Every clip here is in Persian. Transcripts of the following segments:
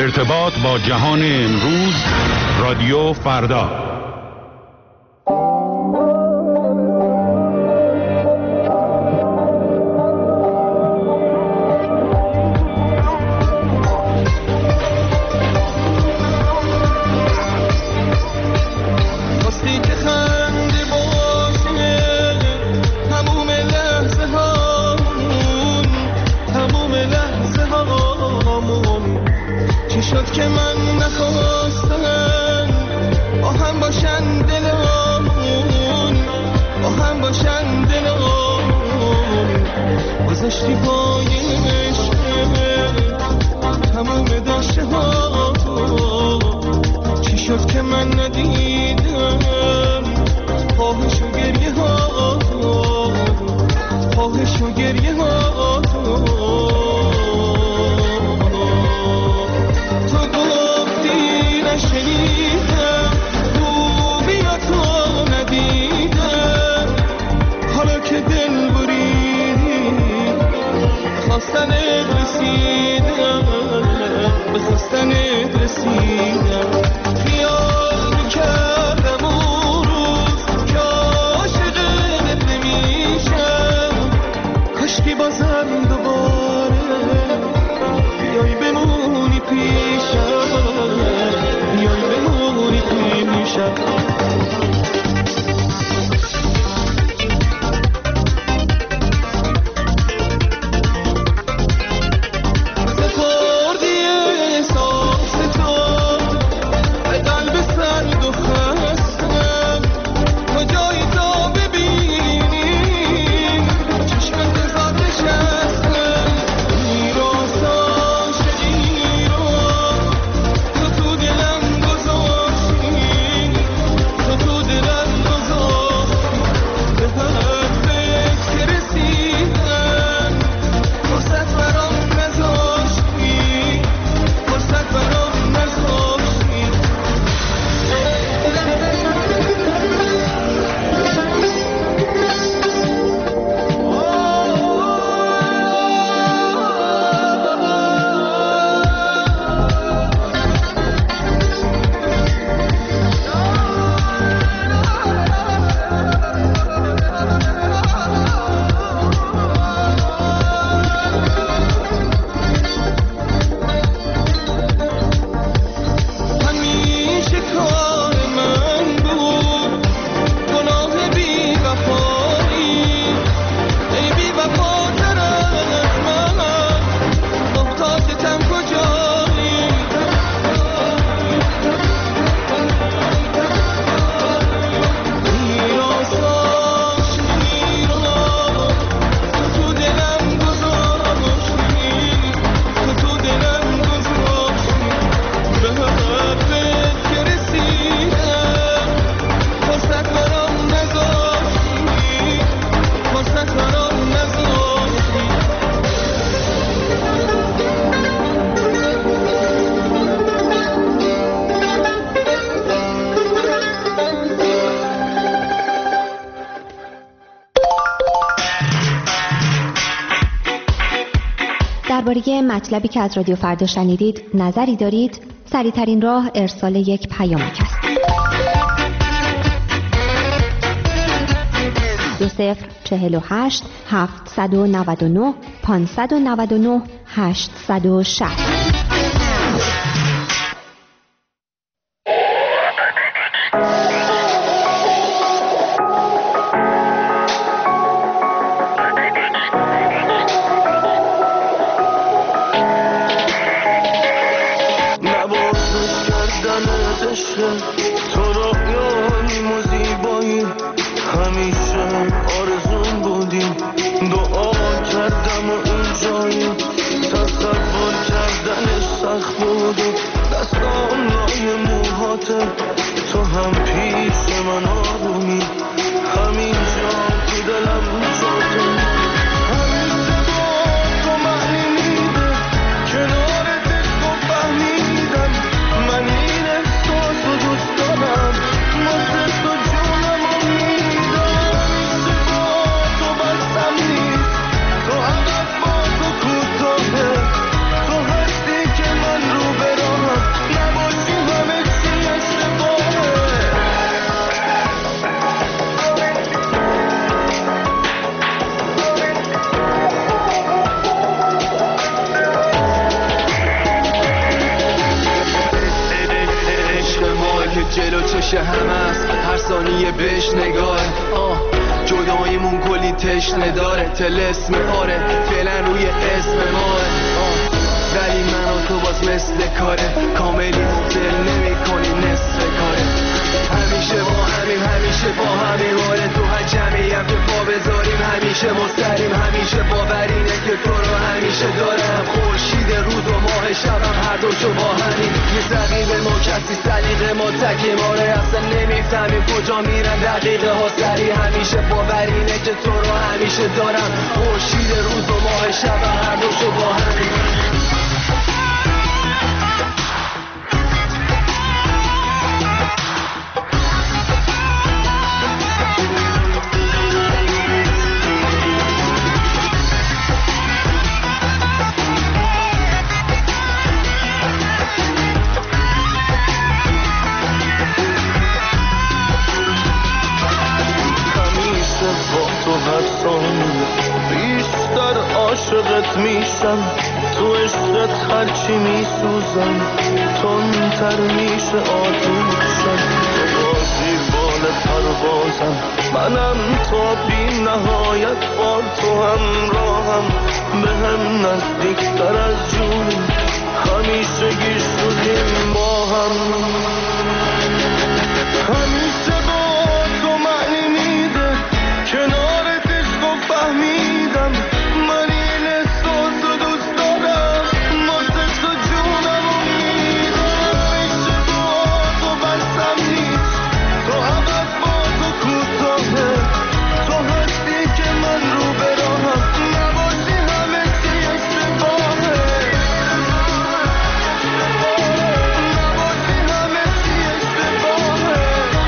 ارتباط با جهان امروز، رادیو فردا. درباره مطلبی که از رادیو فردا شنیدید نظری دارید؟ سریع‌ترین راه ارسال یک پیامک است. 2048 799 599 860. تو رویاییم و زیبایی همیشه آرزون بودیم، دعا کردم و اینجایی تصور کردنش سخت بود و دستام لای موهاته، تو هم پیش من آرومی همینجا تو دلم جاته، همیشه با تو معنی میده کنارت تو فهمیدم من این احساس رو دوست دارم، واسه تو جونم رو میدم، همیشه با تو بستم نیست، تو عقب با تو کوتاهه، تو هستی که من رو برام جلو چش همه است، هر ثانیه بهش نگاهه. جداییمون کلی تشنه داره، طلسم پاره فعلا روی اسم ماه. ولی من و تو باز مثل کاره، کاملی مبدل نمی کنی نصف کاره. همیشه با همین، همیشه با همین حاله، تو هر جمعیم که پا بذاریم همیشه مستریم. همیشه باورینه که تو رو همیشه دارم، خورشید روز و ماه شبم هر دوشو با همین. نیست رقیب ما کسی، سلیقه ما تکیم. آره اصلا نمیفهمیم کجا میرن دقیقه ها سری. همیشه باورینه که تو رو همیشه دارم، خورشید روز و ماه شبم هر دوشو با همین. بیشتر عاشقت میشم، تو عشقت هرچی میسوزم، تندتر میشه آتوشم. تو بازی بال پروازم، منم تا بی نهایت با تو همراهم. به هم نزدیکتر از جونی، همیشه گیر شدیم با هم. همیشه با تو معنی میده، کنارت عشق و فهمیدم. من این احساس رو دوست دارم، واسه تو جونم رو میدم. همیشه با تو بسم نیست، تو عبد با تو کوتاهه. تو هستی که من رو براهم، نباشی همه چی اشتباهه. نباشی همه چی اشتباهه.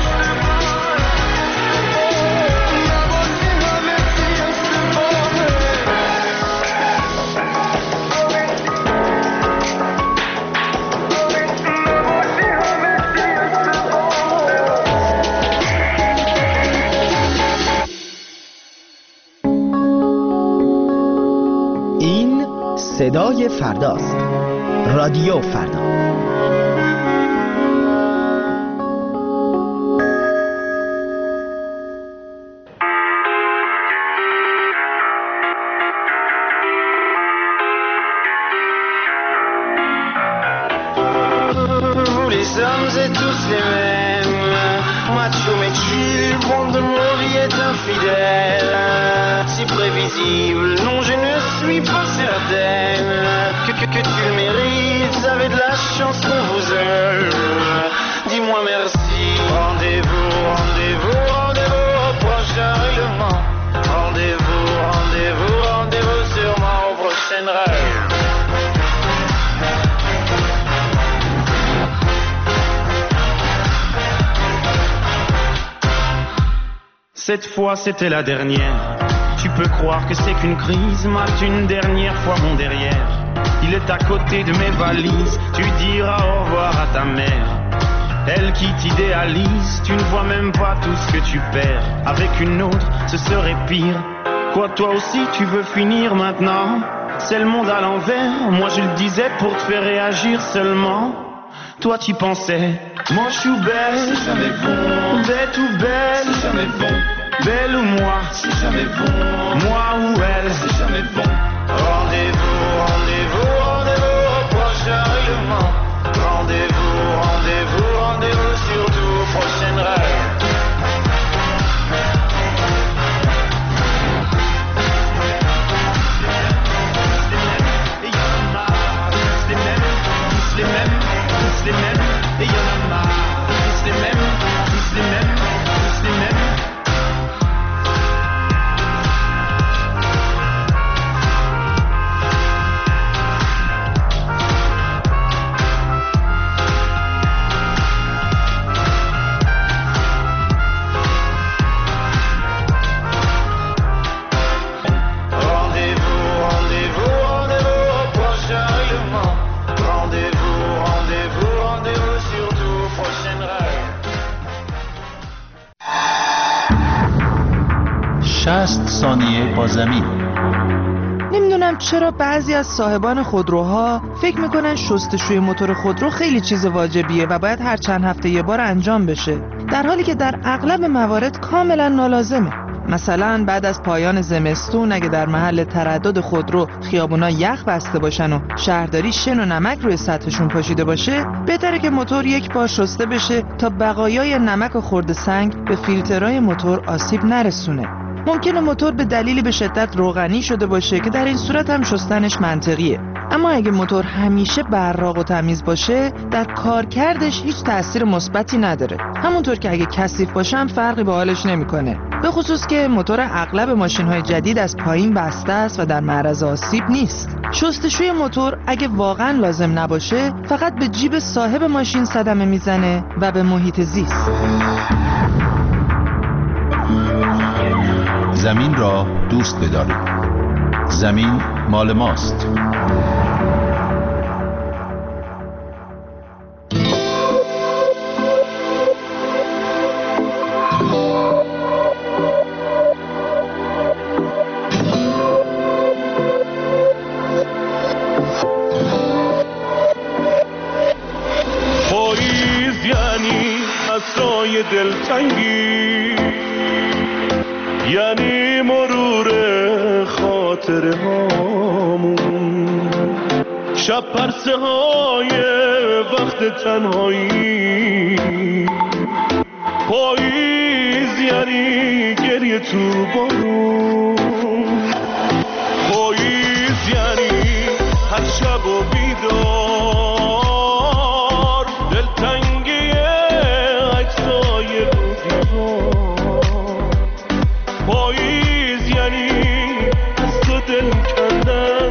این صدای فرداست. رادیو فردا. Les hommes et tous les mêmes, macho mais chill, bande de mauviettes infidèles. Si prévisible, non je ne suis pas certaine que tu le mérites. Avez de la chance qu'on vous aime, dis-moi merci. Rendez-vous, rendez-vous, rendez-vous au prochain règlement. Rendez-vous, rendez-vous, rendez-vous sûrement au prochain rêve. Cette fois c'était la dernière. Tu peux croire que c'est qu'une crise, mate une dernière fois mon derrière. Il est à côté de mes valises, tu diras au revoir à ta mère. Elle qui t'idéalise, tu ne vois même pas tout ce que tu perds. Avec une autre, ce serait pire. Quoi, toi aussi tu veux finir maintenant? C'est le monde à l'envers, moi je le disais pour te faire réagir seulement. Toi tu pensais, moi je suis belle, c'est jamais bon. Bête ou belle, c'est jamais bon. Belle ou moi, c'est jamais bon. Moi ou elle, c'est jamais bon. Rendez-vous, rendez-vous, rendez-vous au prochain règlement. Rendez-vous, rendez-vous, rendez-vous surtout au prochain rêve. Et y'en a marre, tous les mêmes, tous les mêmes, tous les mêmes. Et y'en a marre, tous les mêmes, tous les mêmes, tous les mêmes. ثانیه با زمین. نمیدونم نمیدونم چرا بعضی از صاحبان خودروها فکر میکنن شستشوی موتور خودرو خیلی چیز واجبیه و باید هر چند هفته یه بار انجام بشه، در حالی که در اغلب موارد کاملا نالازمه. مثلا بعد از پایان زمستون اگه در محل تردد خودرو خیابونا یخ بسته باشن و شهرداری شن و نمک روی سطحشون پاشیده باشه، بهتره که موتور یک بار شسته بشه تا بقایای نمک و خرد سنگ به فیلترهای موتور آسیب نرسونه. ممکنه موتور به دلیلی به شدت روغنی شده باشه که در این صورت هم شستنش منطقیه، اما اگه موتور همیشه براق و تمیز باشه در کارکردش هیچ تأثیر مثبتی نداره. همونطور که اگه کثیف باشه هم فرقی به حالش نمیکنه، به خصوص که موتور اغلب ماشین‌های جدید از پایین بسته است و در معرض آسیب نیست. شستشوی موتور اگه واقعا لازم نباشه فقط به جیب صاحب ماشین صدمه میزنه و به محیط زیست. زمین را دوست بدارید. زمین مال ماست. پاییز یعنی عصای دلتنگی، یعنی مرور خاطره هامون، شب پرسه های وقت تنهایی. پاییز یعنی گریه تو بارون، پاییز یعنی هر شب و بیدار دلتنگی عکسای رو دیوار. پاییز یعنی از تو دل کندن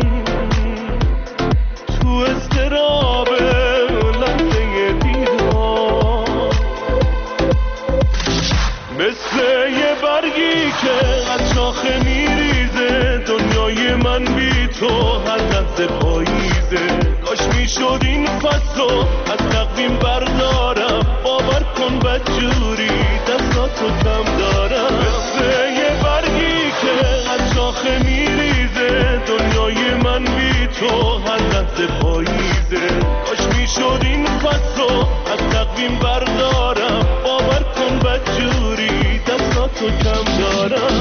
تو اضطراب لحظه دیدار، مثل یه برگی که از شاخه میریزه دنیای من بی تو هر لحظه پاییزه. کاش میشد این فصلو از تقویم بردارم، باور کن بدجوری دستاتو کم دارم. مثل یه برگی که از شاخه میریزه دنیای من بی تو هر لحظه پاییزه. کاش میشد این فصلو از تقویم بردارم، باور کن بدجوری دستاتو کم دارم.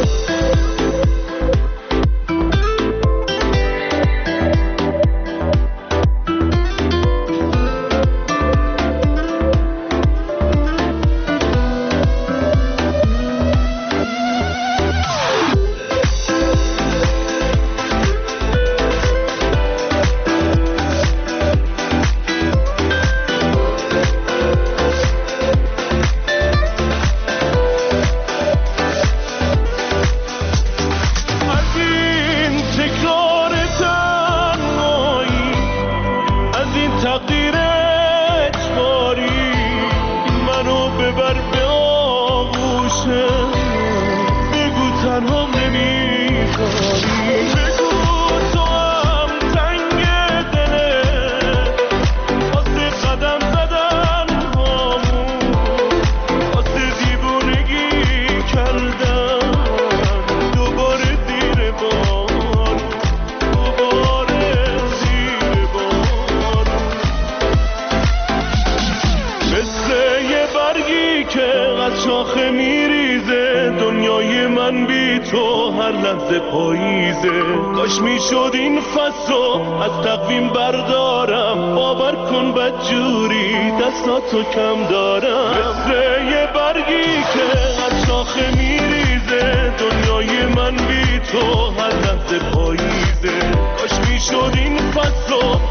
شاخه میریزه دنیای من بی تو هر لحظه پاییزه. کاش میشد این فصلو از تقویم بردارم، باور کن بدجوری دستاتو کم دارم. مثل یه برگی که از شاخه میریزه دنیای من بی تو هر لحظه پاییزه. کاش میشد این فصلو